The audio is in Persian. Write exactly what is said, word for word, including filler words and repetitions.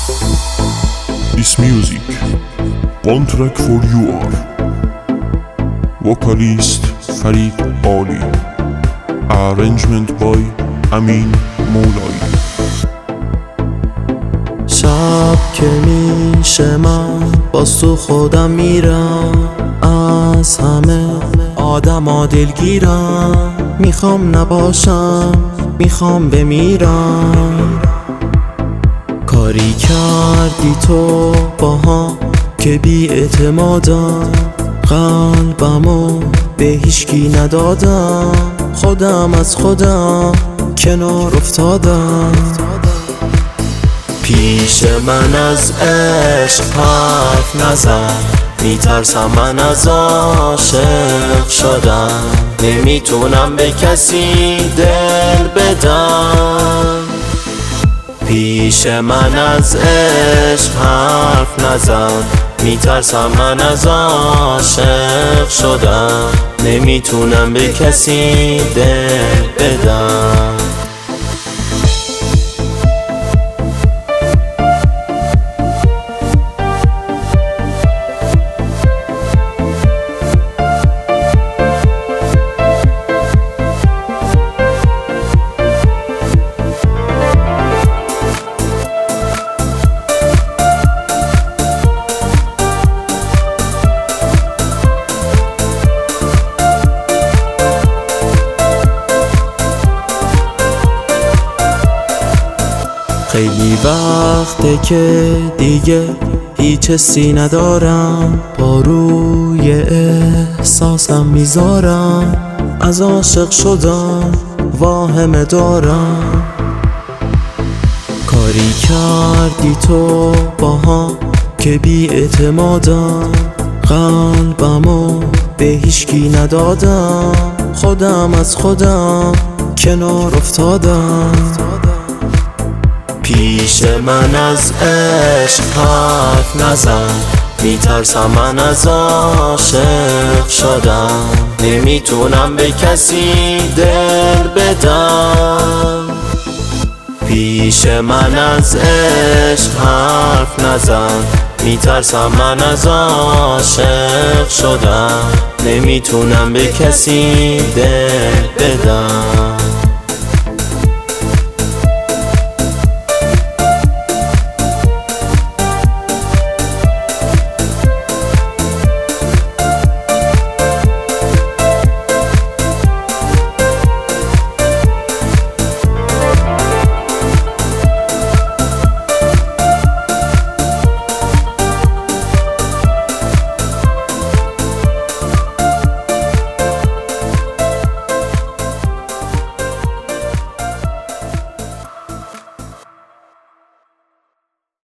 This music, one track for you are vocalist Farid Ali, arrangement by Amin Moulai. شب که میشه من باز تو خودم میرم، از همه آدم دلگیرم. میخوام نباشم، میخوام بمیرم. کاری کردی تو باها که بی اعتمادم، قلبمو به هیچکی ندادم. خودم از خودم کنار افتادم. پیش من از عشق حرف نزن، میترسم من از عاشق شدم. نمیتونم به کسی دل بدم. پیش من از عشق حرف نزن، میترسم من از عاشق شدم. نمیتونم به کسی دل بدم. خیلی وقته که دیگه هیچ حسی ندارم، با روی احساسم میذارم. از عاشق شدم واهمه دارم. کاری کردی تو باها که بی اعتمادم، قلبمو به هیچکی ندادم. خودم از خودم کنار افتادم. پیش من از عشق حرف نزن، میترسم من از عاشق شدم. نمیتونم به کسی دل بدم. پیش من از عشق حرف نزن، میترسم من از عاشق شدم. نمیتونم به کسی دل بدم.